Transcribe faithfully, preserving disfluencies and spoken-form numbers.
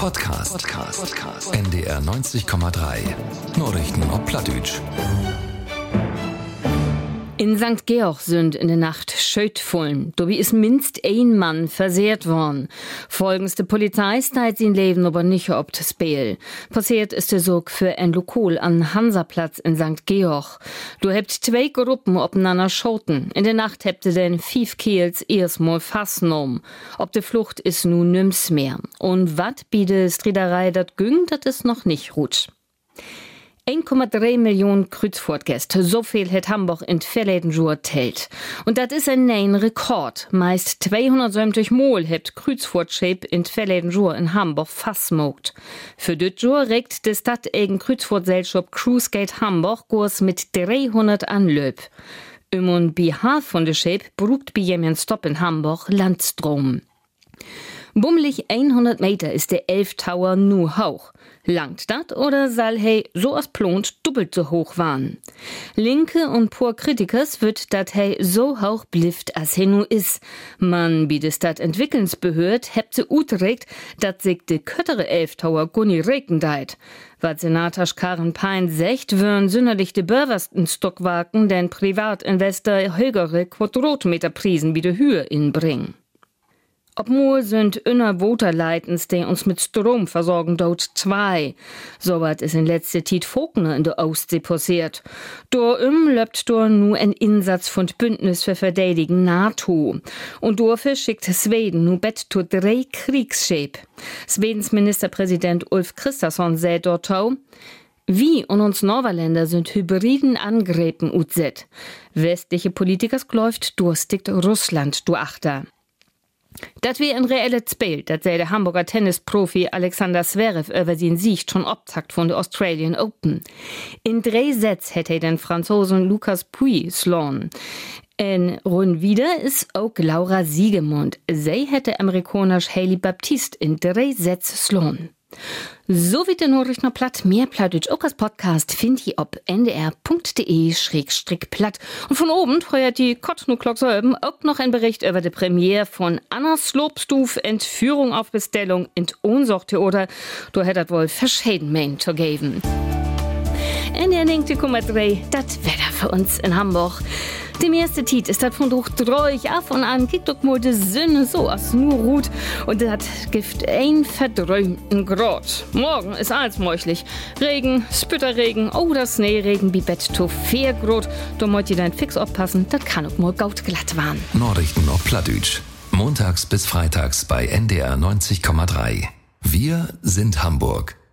Podcast. Podcast. Podcast. N D R neunzig Komma drei. Nachrichten auf Plattdeutsch. In Sankt Georg sind in der Nacht Schötfullen. Dabei ist minst ein Mann versehrt worden. Folgens der Polizei steht sein Leben aber nicht ob das Spiel. Passiert ist der Sog für ein Lokal an Hansaplatz in Sankt Georg. Du habt zwei Gruppen aufeinander schoten. In der Nacht habt ihr den fünf Kiels erstmal fastgenommen. Ob der Flucht ist nun nims mehr. Und wat bi de Striederei dat güng, dat ist noch nicht rutsch. eins Komma drei Millionen Kreuzfahrtgäste, so viel hat Hamburg in verleden Jahr telt. Und das ist ein neuen Rekord. Meist zweihundertsiebzig Mal hat Kreuzfahrtschip in verleden Jahr in Hamburg fastmogt. Für das Jahr regt die Stadt eigen Kreuzfahrtgesellschaft Cruisegate Hamburg Kurs mit dreihundert Anlöb. Um und behalf von der Schip brucht bei jemen Stopp in Hamburg Landstrom. Bummelig hundert Meter ist der Elf-Tower nur hoch. Langt dat oder soll he so as plont doppelt so hoch waren? Linke und pur Kritikers wird dat he so hoch blifft as he nu is. Man bietet dat Entwicklungsbehörd hebt se utregt, dat sich de köttere Elf-Tower gunni regen deit. Wat Senator Karen Pein secht, würden sünderlich de börversten Stockwagen den Privatinvestor högere Quadratmeterprisen wie de Höhe inbringen. Obmol sind inner Woterleitens, die uns mit Strom versorgen, dort zwei. So wat ist in letzter Zeit Vogner in der Ostsee passiert. Dorum löbt dor nu ein Insatz von Bündnis für Verteidigen NATO. Und dafür schickt Schweden nu bet zu drei Kriegsschip. Schwedens Ministerpräsident Ulf Kristersson sei dort auch: wie und uns Norderländer sind hybriden Angriffen utset. Westliche Politikers gläuft durstigt Russland du achter. Das wär ein reelles Spiel, das sei der Hamburger Tennisprofi Alexander Zverev über seinen Sieg schon abzackt von der Australian Open. In drei Sätze hätte er den Franzosen Lucas Pouille slagen. In Rund wieder ist auch Laura Siegemund. Sie hätte amerikanisch Hailey Baptiste in drei Sätze slagen. So wie der Nachrichten platt, mehr Plattdeutsch auch als Podcast findet ihr ob n d r punkt d e schrägstrich platt. Und von oben heuert die Kottnuklock selben auch noch ein Bericht über die Premiere von Anna Slopstuf Entführung auf Bestellung in Ohnsorgtheater. Du hättet wohl verschieden Mengen zu geben. In der neunzig Komma drei, das Wetter für uns in Hamburg. Die erste Tit ist das von durch dreuch ab und an geht doch mal die Sonne so als nur ruht und das gibt ein verdräumten Grad. Morgen ist alles möglich. Regen, Spütterregen oder Schneeregen wie Bett to vier Grad. Da müsst ihr dann fix aufpassen, das kann auch mal gaut glatt waren. Nachrichten auf Plattdeutsch. Montags bis freitags bei N D R neunzig Komma drei. Wir sind Hamburg.